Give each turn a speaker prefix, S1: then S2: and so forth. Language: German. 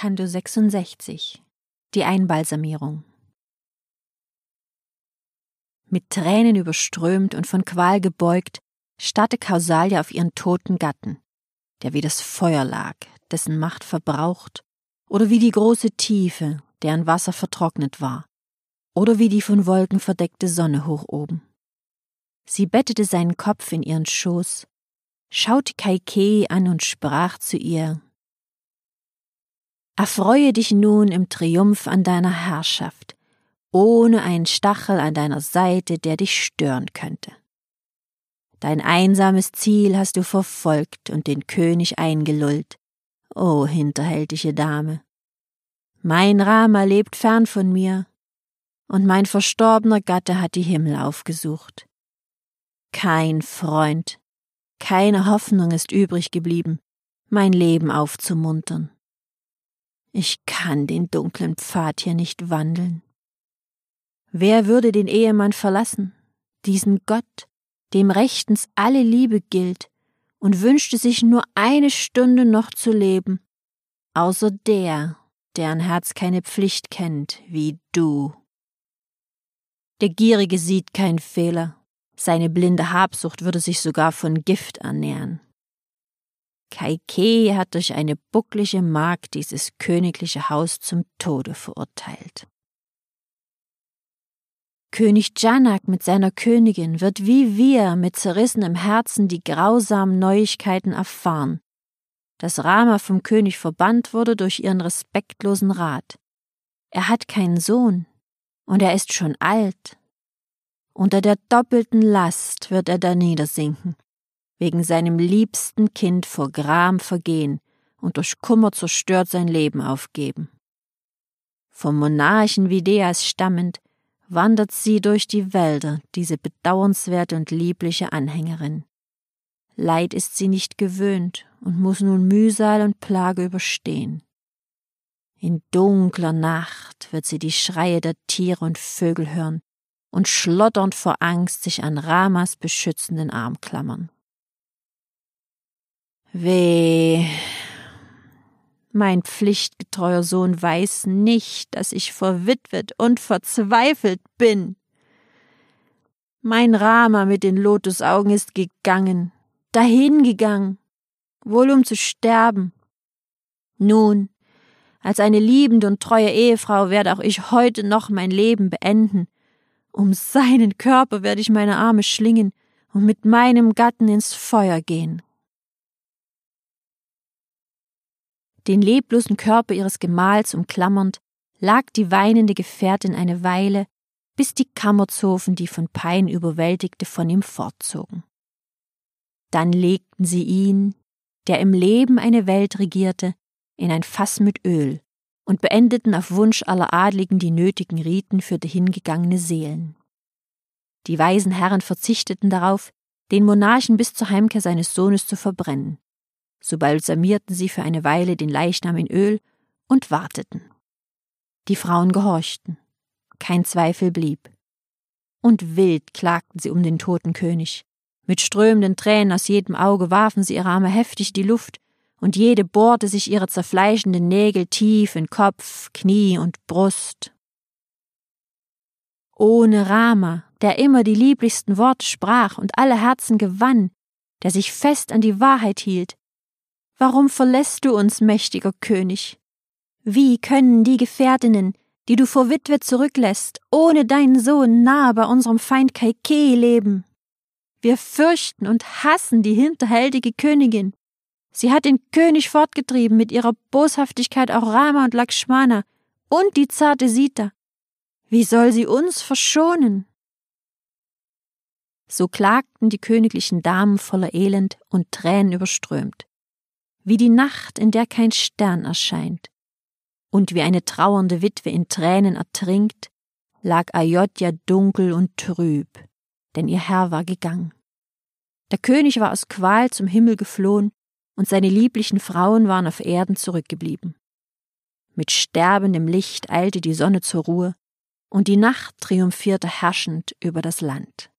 S1: Canto 66 Die Einbalsamierung. Mit Tränen überströmt und von Qual gebeugt, starrte Kausalya auf ihren toten Gatten, der wie das Feuer lag, dessen Macht verbraucht, oder wie die große Tiefe, deren Wasser vertrocknet war, oder wie die von Wolken verdeckte Sonne hoch oben. Sie bettete seinen Kopf in ihren Schoß, schaute Kaikeyi an und sprach zu ihr: Erfreue dich nun im Triumph an deiner Herrschaft, ohne einen Stachel an deiner Seite, der dich stören könnte. Dein einsames Ziel hast du verfolgt und den König eingelullt, o hinterhältige Dame. Mein Rama lebt fern von mir, und mein verstorbener Gatte hat die Himmel aufgesucht. Kein Freund, keine Hoffnung ist übrig geblieben, mein Leben aufzumuntern. Ich kann den dunklen Pfad hier nicht wandeln. Wer würde den Ehemann verlassen, diesen Gott, dem rechtens alle Liebe gilt, und wünschte sich nur eine Stunde noch zu leben, außer der, deren Herz keine Pflicht kennt, wie du. Der Gierige sieht keinen Fehler, seine blinde Habsucht würde sich sogar von Gift ernähren. Kaikeyi hat durch eine bucklige Magd dieses königliche Haus zum Tode verurteilt. König Janak mit seiner Königin wird wie wir mit zerrissenem Herzen die grausamen Neuigkeiten erfahren, dass Rama vom König verbannt wurde durch ihren respektlosen Rat. Er hat keinen Sohn und er ist schon alt. Unter der doppelten Last wird er daniedersinken, wegen seinem liebsten Kind vor Gram vergehen und durch Kummer zerstört sein Leben aufgeben. Vom Monarchen Videas stammend, wandert sie durch die Wälder, diese bedauernswerte und liebliche Anhängerin. Leid ist sie nicht gewöhnt und muss nun Mühsal und Plage überstehen. In dunkler Nacht wird sie die Schreie der Tiere und Vögel hören und schlotternd vor Angst sich an Ramas beschützenden Arm klammern. Weh! Mein pflichtgetreuer Sohn weiß nicht, dass ich verwitwet und verzweifelt bin. Mein Rama mit den Lotusaugen ist gegangen, dahingegangen, wohl um zu sterben. Nun, als eine liebende und treue Ehefrau werde auch ich heute noch mein Leben beenden. Um seinen Körper werde ich meine Arme schlingen und mit meinem Gatten ins Feuer gehen. Den leblosen Körper ihres Gemahls umklammernd, lag die weinende Gefährtin eine Weile, bis die Kammerzofen, die von Pein überwältigte, von ihm fortzogen. Dann legten sie ihn, der im Leben eine Welt regierte, in ein Fass mit Öl und beendeten auf Wunsch aller Adligen die nötigen Riten für dahingegangene Seelen. Die weisen Herren verzichteten darauf, den Monarchen bis zur Heimkehr seines Sohnes zu verbrennen. So balsamierten sie für eine Weile den Leichnam in Öl und warteten. Die Frauen gehorchten, kein Zweifel blieb. Und wild klagten sie um den toten König. Mit strömenden Tränen aus jedem Auge warfen sie ihre Arme heftig in die Luft, und jede bohrte sich ihre zerfleischenden Nägel tief in Kopf, Knie und Brust. Ohne Rama, der immer die lieblichsten Worte sprach und alle Herzen gewann, der sich fest an die Wahrheit hielt, warum verlässt du uns, mächtiger König? Wie können die Gefährtinnen, die du verwitwet zurücklässt, ohne deinen Sohn nahe bei unserem Feind Kaikeyi leben? Wir fürchten und hassen die hinterhältige Königin. Sie hat den König fortgetrieben, mit ihrer Boshaftigkeit auch Rama und Lakshmana und die zarte Sita. Wie soll sie uns verschonen? So klagten die königlichen Damen voller Elend und Tränen überströmt. Wie die Nacht, in der kein Stern erscheint, und wie eine trauernde Witwe in Tränen ertrinkt, lag Ayodhya dunkel und trüb, denn ihr Herr war gegangen. Der König war aus Qual zum Himmel geflohen, und seine lieblichen Frauen waren auf Erden zurückgeblieben. Mit sterbendem Licht eilte die Sonne zur Ruhe, und die Nacht triumphierte herrschend über das Land.